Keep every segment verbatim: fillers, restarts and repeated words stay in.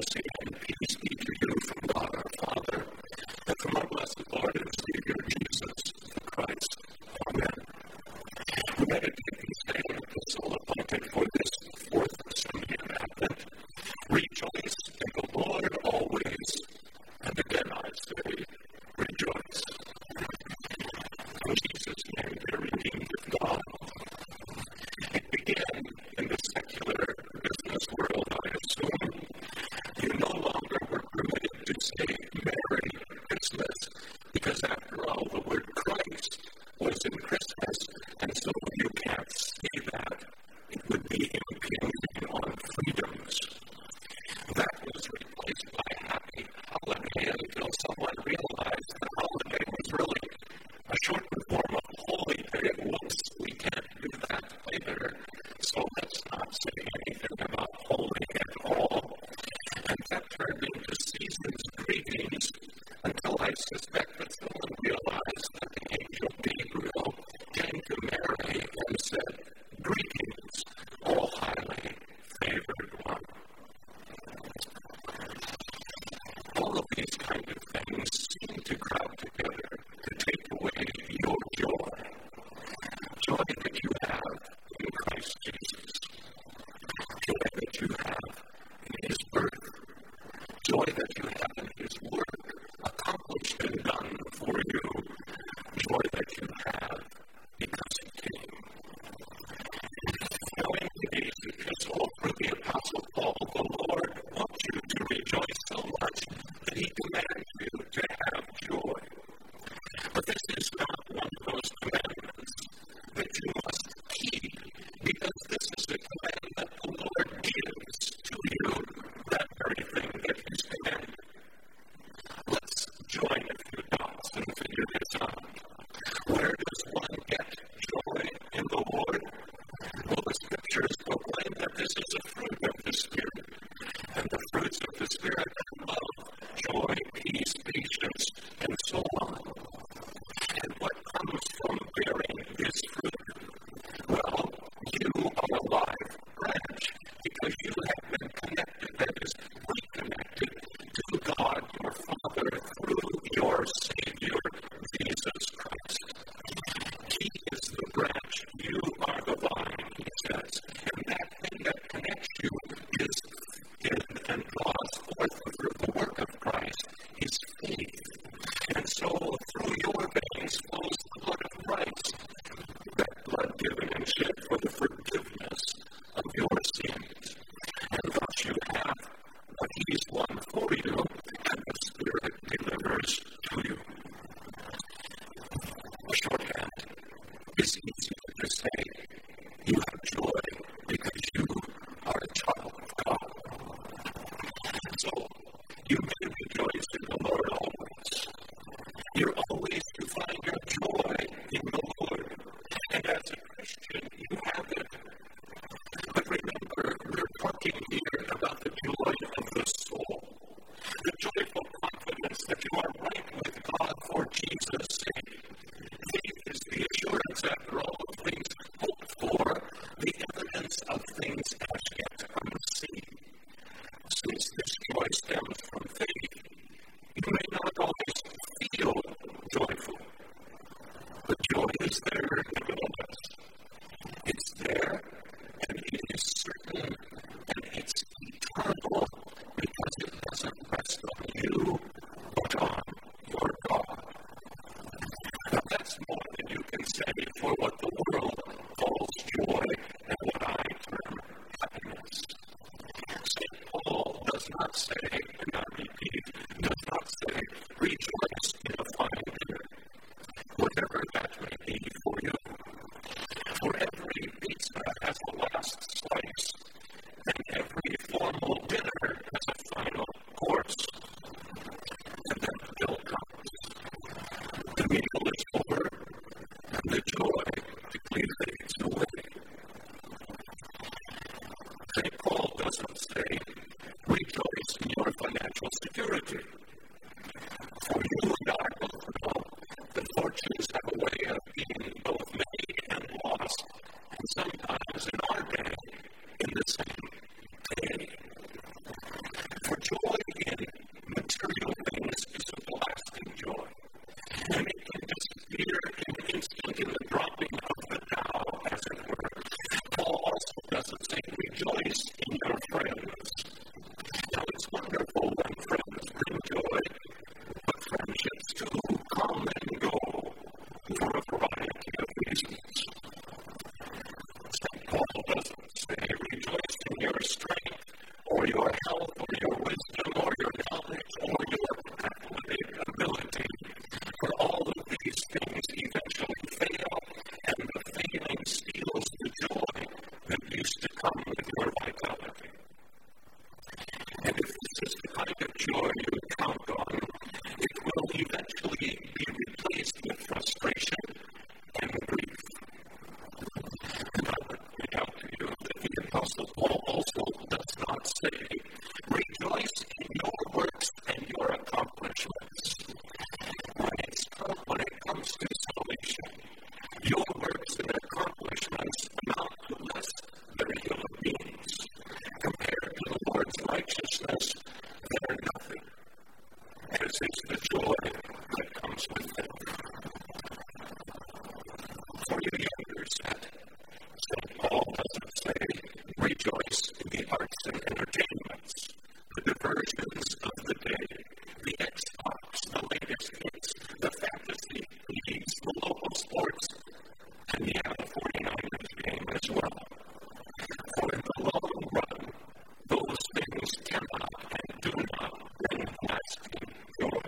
Mercy and peace be to you from God our Father, and from our blessed Lord and Savior Jesus Christ. Amen. We meditate this day on the epistle appointed for this fourth Sunday of Advent. Rejoice in the Lord always, and again I say, rejoice. In Jesus' name, dear redeemed of God. It began in the secular business world, I assume. You no longer were permitted to say Merry Christmas, because after all, the word Christ was in Christmas, and so you can't say that. It would be impinging on freedoms. That was replaced by Happy Holiday until someone realized the holiday was really a shortened form of Holy Day. Whoops, we can't do that either, so let's not say anything about holy at all. And that turned into season's greetings until I suspect that someone realized that the angel Gabriel came to Mary and said, "Greetings, O highly favored one." All of these kind of things seem to crowd together to take away your joy. Joy that you have in Christ Jesus. Joy that you have in His birth. Joy that you have in His work accomplished and done for you. Joy that you have because He came. Now in today's epistle through the Apostle Paul, the Lord wants you to rejoice so much that He commands you to have joy. But this is not one of those commandments that you must keep, because this is a command that the Lord gives to you, that very thing that He's commanded. Let's join a few dots and figure this out. Where does one get joy in the Lord? Well, the Scriptures proclaim that this is a fruit of the Spirit, and the fruits of the Spirit are love, joy, peace, patience, and so on. And what comes from bearing this fruit? Well, you are a live branch, because you have been connected, that is, reconnected to God, your Father, through your Savior, Jesus Christ. He is the branch, you are the vine, he says, and that thing that connects you is, is and draws forth through the work of Christ is faith. And so through your veins flows the blood of Christ, that blood given and shed for the forgiveness of your sins. And thus you have what He's won for you, and the Spirit delivers to you. A shorthand is easy to say. You have joy because you are a child of God. So you may rejoice in the Lord always. You're always to find your joy in the Lord. And as a Christian, you have it. But remember, we're talking here about the joy of the soul. The joyful confidence that you are right with God for Jesus' sake. Faith is the assurance, after all, of things hoped for, the evidence of things as yet unseen. Since this joy stems from faith, you may not always feel joyful, but joy is there nevertheless. It's there, and it is certain, and it's eternal, because it doesn't rest on you, but on your God. Now that's more than you can say for what the world calls joy and what I term happiness. Saint Paul does not say, and I repeat, does not say, rejoice in a fine dinner, whatever that may be for you. For every pizza has a last slice, and every formal dinner has a final course. And then the bill comes. The meal is over, and the joy quickly fades away. Saint Paul doesn't say, rejoice in your financial security. For you and I both know that fortunes have a way of being both made and lost, and sometimes in our day, in the same day. For joy in material things is a blasting joy, and it can disappear in an instant in the dropping of the Tao, as it were. Paul also doesn't say, rejoice in your friends. Now, it's wonderful when friends bring joy, but friendships too come and go for a variety of reasons. Saint Paul doesn't say, rejoice in your strength, or your health, or your wisdom, or your knowledge, or your athletic ability. For all of these things eventually fail, and the failing steals the joy that used to come with your vitality. And if this is the kind of joy you count on, it will eventually be replaced with frustration and grief. And I would point out to you that the Apostle Paul also does not say, rejoice in your works and your accomplishments. When, it's, when it comes to salvation, your works and accomplishments amount to less than human beings. Compared to the Lord's righteousness, they are nothing, as is the joy that comes with them. For you youngers, Saint Paul doesn't say, rejoice in the arts and entertainments, the diversions of the day, the Xbox, the latest hits, the fantasy leagues, the local sports, and yeah, the forty-niners game as well. For in the long run, those things cannot and do not bring lasting joy.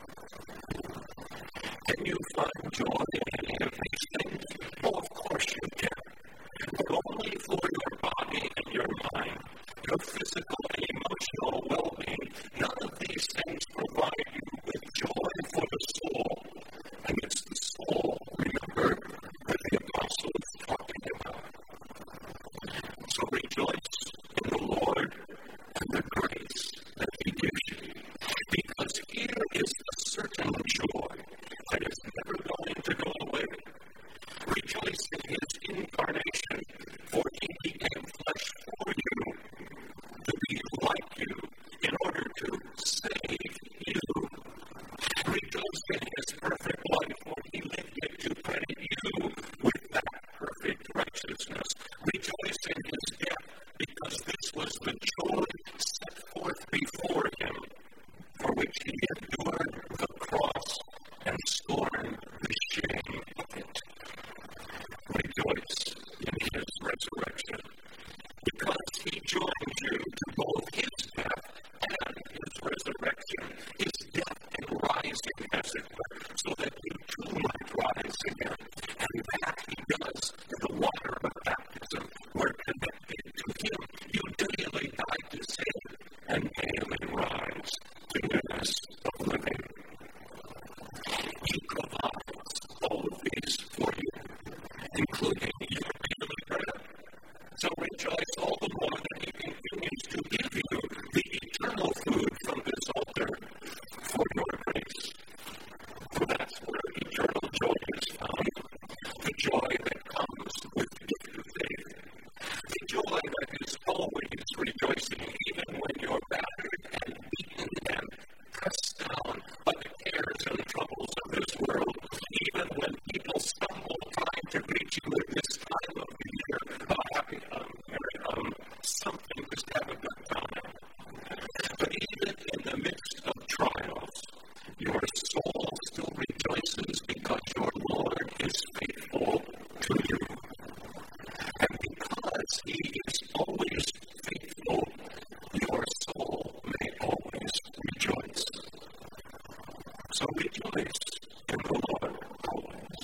Can you find joy in any of these things? Oh, of course you can. But only for your body and your mind, your physical and emotional well-being. None of these things provide you with joy for the soul. And it's the soul, remember, that the apostle is talking about. So rejoice in the Lord and the grace that He gives you. Because here is a certain joy that is never going to go away. Rejoice in His incarnation, for He became flesh for you, to be like you, in order to save you. Rejoice in His perfect life, for He lived it to credit you with that perfect righteousness. Rejoice in His death, because this was the joy set forth before Him, for which He endured the cross and scorned the shame of it. Rejoice in His resurrection, because He joined you to both His death and His resurrection, His death and rising, as it were, so that you too might rise again. And that He does in the water of baptism, where connected to Him, you daily die to sin and daily rise to newness of living. He provides all of these for you, including your daily bread. So rejoice all the more that He continues to give you the eternal food from this altar for your grace. For that's where eternal joy is found, the joy that comes with gift of faith, the joy that is always rejoicing, even when you're battered and beaten and pressed down by the cares and troubles of this world, even when people stumble trying to greet you at this time of the year. Oh, happy, um, um, something, just have a good time. But even in the midst of trials, your soul still rejoices because your Lord is faithful to you. And because He is always faithful, your soul may always rejoice. So rejoice in the Lord always.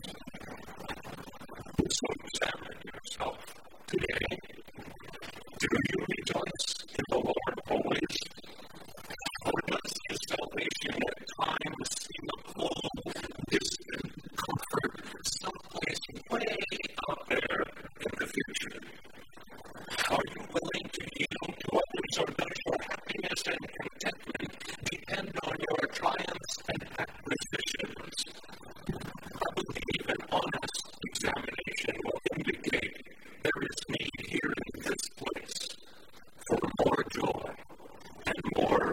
So examine yourself today. Do you rejoice in the Lord always? Or does His salvation at times seem a cold, distant comfort, someplace way out there in the future? Are you willing to yield to others, or does your happiness and contentment depend on your triumphs and acquisitions? I believe an honest examination will indicate there is need here in this place for more joy and more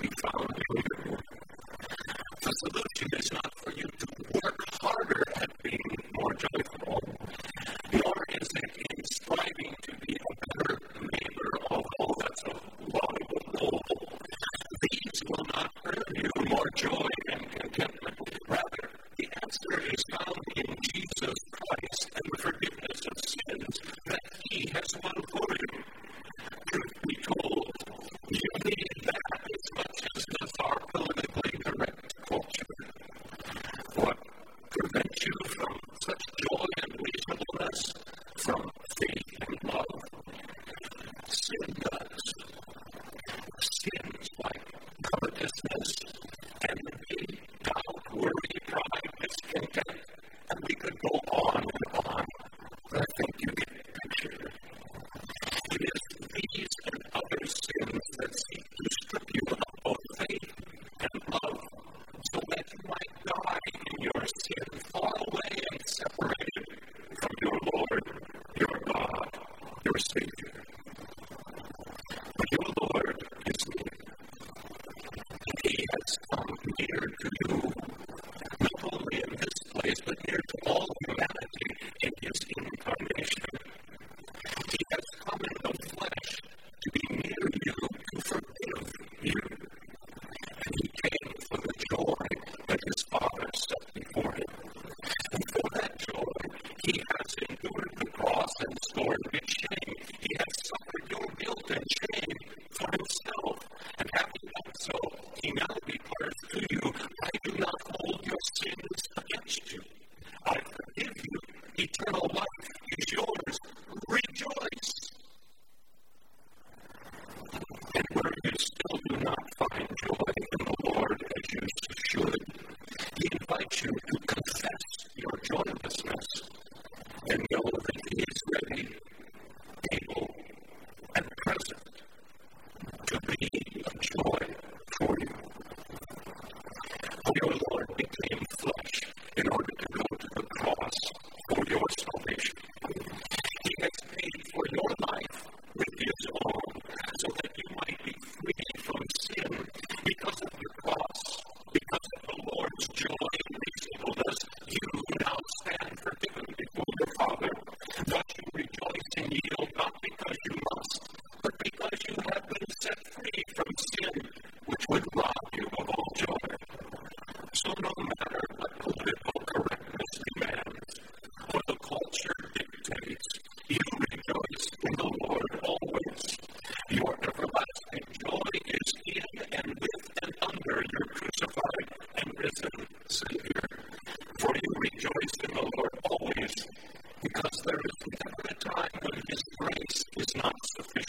be found in you. The solution is not for you to work harder at being more joyful, nor is it in striving to be a better neighbor, although that's a laudable goal. These will not earn you more joy and contentment. Rather, the answer is found in Jesus Christ and the forgiveness of sins that He has won for you. Truth be told, you need that as much as does our politically correct culture. What prevents you from such joy and reasonableness? From faith and love. Sin does. Sins like covetousness, envy, doubt, worry, pride, discontent, and we could go on and on. But I think you get the picture. It is these and other sins that seek to strip you of both faith and love, so that you might die in your sin, far away and separated from your Lord, your God, your Savior. But your Lord is near, and He has come near to you, not only in this place, but near to all humanity in His incarnation. He has come in the flesh to be near you, to forgive you. And He came for the joy that His Father set before Him. And for that joy, He has endured the cross and scorned its shame. He has suffered your guilt and shame for Himself. And having done so, He now declares to you, I do not hold your sins against you. I forgive you. Eternal life is yours. Rejoice. And where you still do not find joy in the Lord as you should, He invites you to confess your joylessness and know that He is ready, able, and present to be a joy for you. For your Lord became flesh in order to go to the cross for your salvation. He has paid for your life with His own, so that you might be free from sin because of the cross, because of the Lord's joy and reasonableness. You now stand forgiven before your Father. Thus you rejoice and yield, not because you must, but because you have been set free from sin, which would rob you of all joy. So no matter what political correctness demands, or the culture dictates, you rejoice in the Lord always. Your everlasting joy is in and with and under your crucified and risen Savior. For you rejoice in the Lord always, because there is never a time when His grace is not sufficient